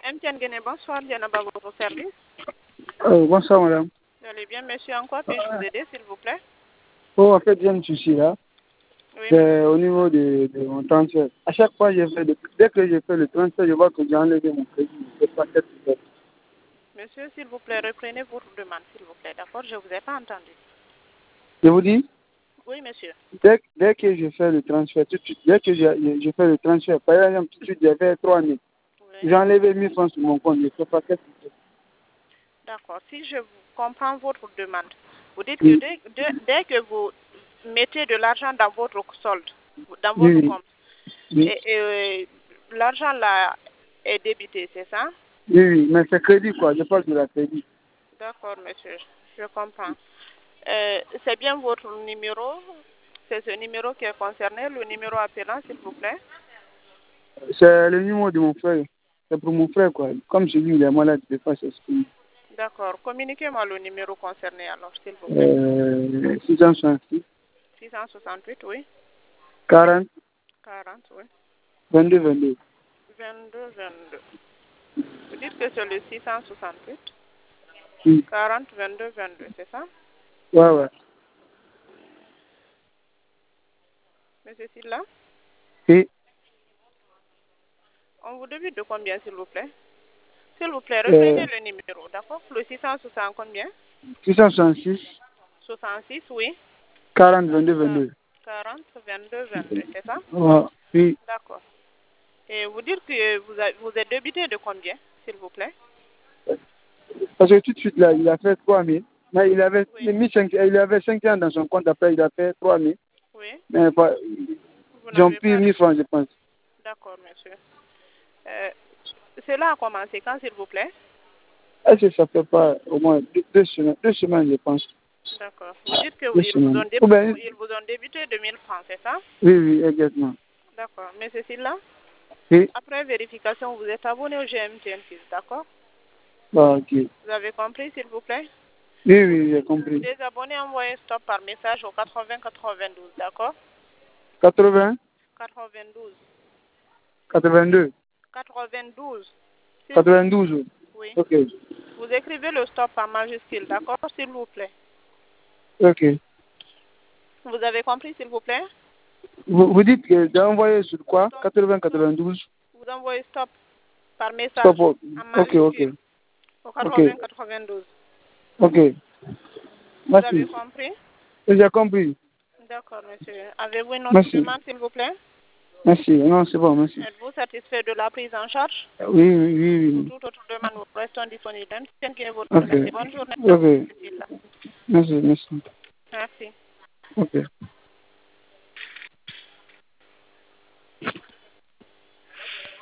MTN Guinée, bonsoir, Dianaba, votre service. Bonsoir, madame. Vous allez bien, monsieur, en quoi puis-je vous aider, s'il vous plaît? Oh, en fait, j'ai un souci là. Oui, C'est au niveau de mon transfert. À chaque fois, dès que je fais le transfert, je vois que j'ai enlevé mon crédit. Je sais pas qu'est-ce que c'est. monsieur, s'il vous plaît, reprenez votre demande, s'il vous plaît, d'accord? Je ne vous ai pas entendu. Je vous dis, Oui, monsieur. dès que je fais le transfert, tout de suite, dès que je fais le transfert, par exemple, tout de suite, j'ai fait 3 000. Oui. J'ai enlevé 1 000 francs sur mon compte. Je ne sais pas qu'est-ce que c'est. D'accord. Si je comprends votre demande, vous dites que Oui, dès que vous mettez de l'argent dans votre solde, dans votre oui, compte, oui, et l'argent là est débité, c'est ça? oui, oui, mais c'est crédit, quoi. Je parle de la crédit. D'accord, monsieur. Je comprends. C'est bien votre numéro? C'est ce numéro qui est concerné, le numéro appelant, s'il vous plaît? C'est le numéro de mon frère. C'est pour mon frère, quoi. Comme je dis, il est malade, je ne sais pas s'exprimer. D'accord. Communiquez-moi le numéro concerné alors, s'il vous plaît. 666, 668, oui. 40, 40, oui. 22, 22. 22, 22. Vous dites que c'est le 668, Oui. 40, 22, 22, c'est ça? Ouais, ouais. Monsieur Silla, Et, on vous débute de combien, s'il vous plaît? S'il vous plaît, reprenez le numéro, d'accord? Le 660 combien? 666, 66, oui. 40, 22, 22. 40, 22, 22, c'est ça? Ouais. Oui. D'accord. Et vous dites que vous êtes débité de combien, s'il vous plaît? Parce que tout de suite, là, il a fait 3 000. Mais Oui. il avait 5 ans dans son compte. Après, il a fait 3 000. Oui. Mais Vous ils ont n'avez pris pas 1 000 reçu. francs, je pense. D'accord, monsieur. Cela a commencé quand, s'il vous plaît? Est-ce que ça fait pas au moins 2 semaines, 2 semaines, je pense. D'accord. Vous dites 2 qu'ils semaines. Ou bien, ils vous ont débuté de 1000 francs, c'est ça? oui, oui, exactement. D'accord. Mais ceci là, Oui. après vérification, vous êtes abonné au GMTN Fils, d'accord? Ah, ok. Vous avez compris, s'il vous plaît? Oui, oui, j'ai compris. Désabonnez, envoyez stop par message au 80 92, d'accord? 80, 92. 82, 92. S'il vous plaît. 92. Oui. Ok. Vous écrivez le stop par majuscule, d'accord? S'il vous plaît. Ok. Vous avez compris, s'il vous plaît? Vous dites que j'ai envoyé sur quoi? 80, 92. Vous envoyez stop par Stop. message en Ok, ok. majuscule au Ok. 80 92. Ok. Vous avez Merci. compris? J'ai compris. D'accord, monsieur. Avez-vous une autre Merci. demande, s'il vous plaît? Merci. Non, c'est bon, merci. Êtes-vous satisfait de la prise en charge? Oui, oui, oui, Pour oui. toute autre demande, nous restons disponibles. Votre Ok. merci. Bonne journée. Ok. Merci, merci. Merci. Ok.